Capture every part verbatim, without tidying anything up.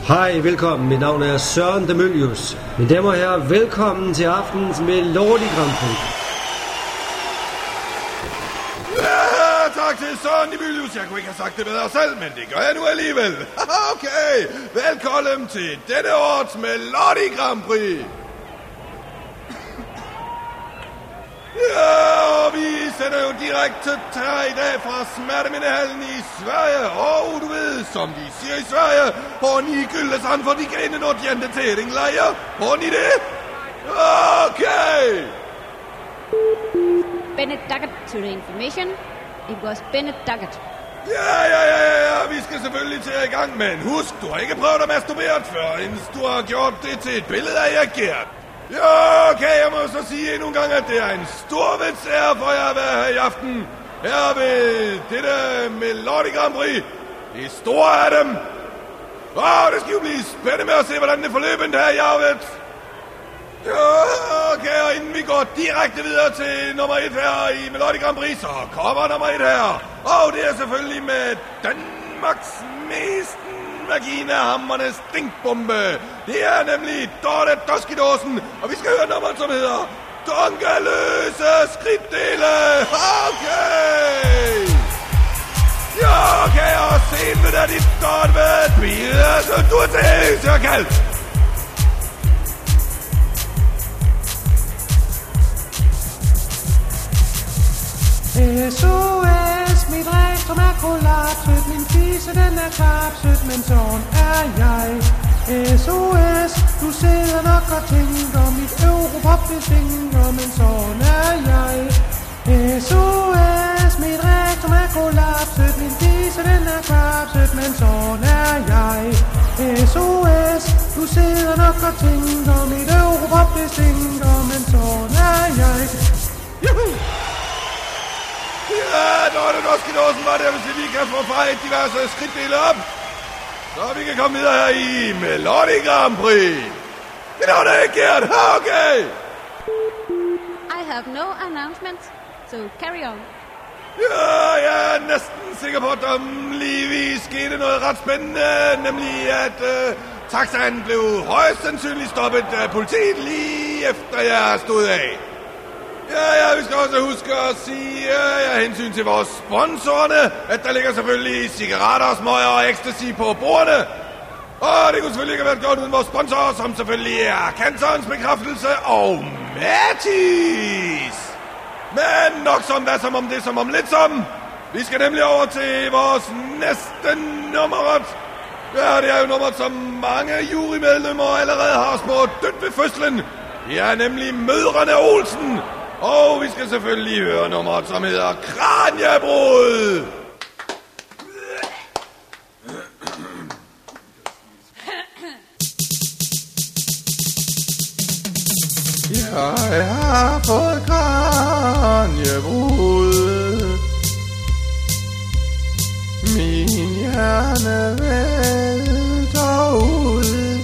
Hej, velkommen. Mit navn er Søren Demølius. Mine damer og herrer, velkommen til aftens Melodi Grand Prix. Ja, tak til Søren Demølius. Jeg kunne ikke have sagt det bedre selv, men det gør jeg nu alligevel. Okay, velkommen til denne års Melodi Grand Prix. Ja, og vi sender jo direkte her i dag fra Smertemindehallen i Sverige. Og du ved, som de siger i Sverige, har ni Gyllesand for de grene nådjente teringlejre. Har ni det? Okay. Bennett Duckett to the information. It was Bennett Duckett. Ja, ja, ja, ja, ja, vi skal selvfølgelig til i gang, men husk, du har ikke prøvet at masturbere før, indtil du har gjort det til et billede af jer, Gert. Ja, okay, jeg må så sige endnu en gang, at det er en stor vitsære for jer at være her i aften. Her ved dette Melodi Grand Prix. Det store af dem. Åh, det skal jo blive spændende med at se, hvordan det forløber her i aften. Ja, okay, og inden vi går direkte videre til nummer et her i Melodi Grand Prix, så kommer nummer et her. Og det er selvfølgelig med Danmarks mest vagina-hammerne stinkbombe. Det er nemlig Dorte Doskidåsen, og vi skal høre nummeret, som hedder Dongaløse skridtdele. Okay! Ja, okay, og sen med dig, dit Dorte ved bide, så du er til, så kaldt. S O S, mit rektum er kollapset, min fise den er kapset, men sådan er jeg. S O S, du sidder nok og tænker, mit Europop det stinker, men sådan er jeg. S O S, mit rektum er kollapset, min fise den er kapset, men sådan er jeg. S O S, du sidder nok og tænker, mit Europop det stinker, men sådan er jeg. Juhu! Ja, Dorte Doskidåsen var der, hvis vi lige kan få fejret diverse skridtdele op. Så vi kan komme videre her i Melodi Grand Prix. Det er det ikke, Gert. Okay. I have no announcement, so carry on. Ja, jeg er næsten sikker på, at der lige skete noget ret spændende. Nemlig, at øh, taxaen blev højst sandsynligt stoppet af politiet lige efter jeg stod af. Ja, ja, vi skal også huske at sige, ja, ja, hensyn til vores sponsorerne, at der ligger selvfølgelig cigaretter, smøger og ecstasy på bordene. Og det kunne selvfølgelig ikke have været gjort uden vores sponsorer, som selvfølgelig er Cancerens Bekræftelse og Mathis. Men nok som hvad som om det som om lidt som. Vi skal nemlig over til vores næste nummeret. Ja, det er jo nummeret, som mange jurymedlemmer allerede har spurgt dødt ved fødslen. Det er nemlig Mødrene Olsen. Og vi skal selvfølgelig høre nummeret, som hedder Kranjebrud. Jeg har fået kranjebrud. Min hjerne vælter ud.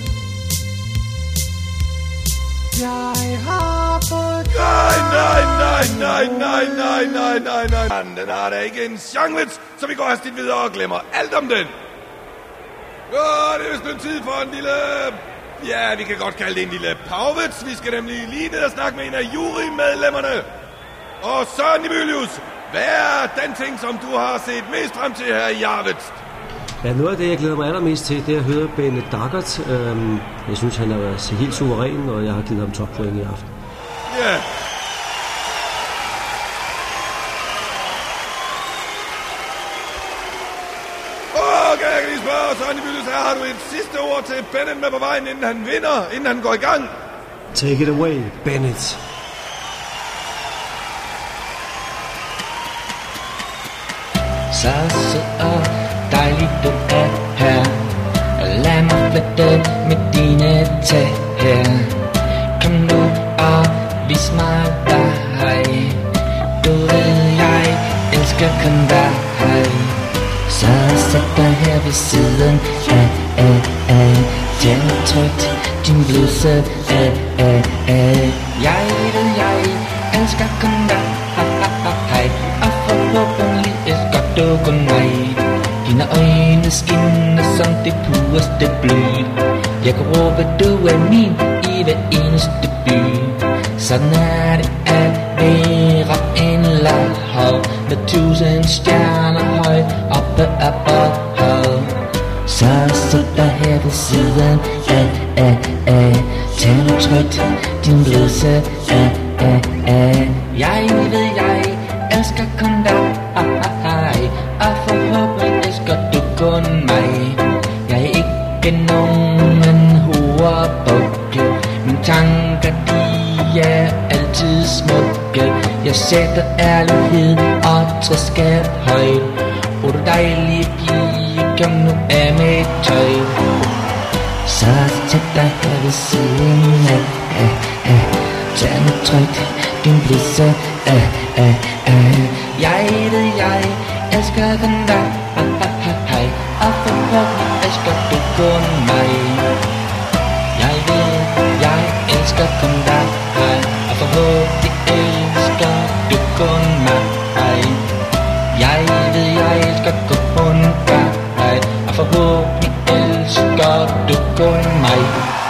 Jeg har fået Nej, nej, nej, nej, nej, nej, nej, nej, nej. Den har da ikke en chance, så vi går hastigt videre og glemmer alt om den. Ja, det er vist en tid for en lille... Ja, vi kan godt kalde det en lille pavvets. Vi skal nemlig lige ned og snakke med en af jurymedlemmerne. Og Søren Demølius, hvad er den ting, som du har set mest frem til her i Arvets? Ja, noget af det, jeg glæder mig allermest til, det er at høre Bennett Duckett. Øhm, jeg synes, han er helt suveræn, og jeg har givet ham toppoint i aften. Ja. Okay, jeg kan lige spørge, Søren Demølius, her har du et sidste ord til Bennett med på vejen, inden han vinder, inden han går i gang? Take it away, Bennett. Så sød og dejligt du er her. Lad mig flette med dine tæer. Kom nu og vis mig dig. Du ved jeg elsker kun dig. Så sæt dig her ved siden af, af, af. Tag trygt din bluse af, af, af. Jeg ved jeg elsker kun dig. Og forhåbentlig elsker du kun mig. Dine øjne skinner som det pureste blod. Jeg kan råbe, du er min i hver eneste by. Sådan er det at være en lavhav med tusind stjerner højt oppe af hav. Så sidder der her ved siden af, af, af. Tag nu trygt din bluse af, af, af. Jeg ved, jeg elsker kun dig, og forhåbentlig elsker du kun mig. Jeg er ikke nogen hovedbukke, mine tanker de er altid smukke. Jeg sætter ærlighed og troskab højt. O du dejlige pige, kom nu af med tøj. Så tæt dig her ved siden af, af, af. Tag nu trygt din bluse af, af, af. Jeg ved, jeg elsker kun dig, hej. Og forhåbentlig elsker du kun mig. Jeg ved, jeg elsker kun dig, hej. Og forhåbentlig elsker du kun mig. Jeg ved, jeg elsker kun dig, hej. Og forhåbentlig elsker du kun mig.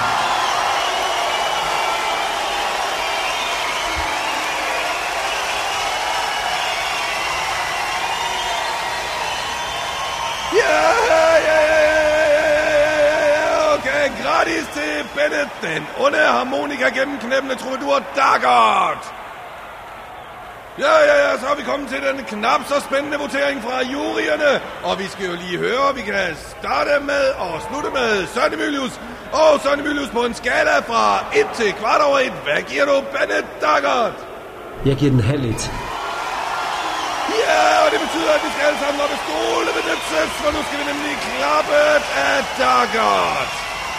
Gratis til Bennett, den onde harmonika gennemknæppende troubadour Daggert. Ja, ja, ja, så er vi kommet til den knap så spændende votering fra juryerne. Og vi skal jo lige høre, vi kan starte med og slutte med Søren Emilius. Og Søren Emilius på en skala fra et til kvart over et. Hvad giver du Bennett Daggert? Jeg giver den halv et. Ja, og det betyder, at vi skal alle sammen op i skole ved Nødses, for nu skal vi nemlig klappet af Daggert.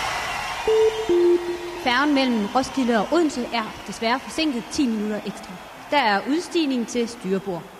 Færgen mellem Roskilde og Odense er desværre forsinket ti minutter ekstra. Der er udstigning til styrbord.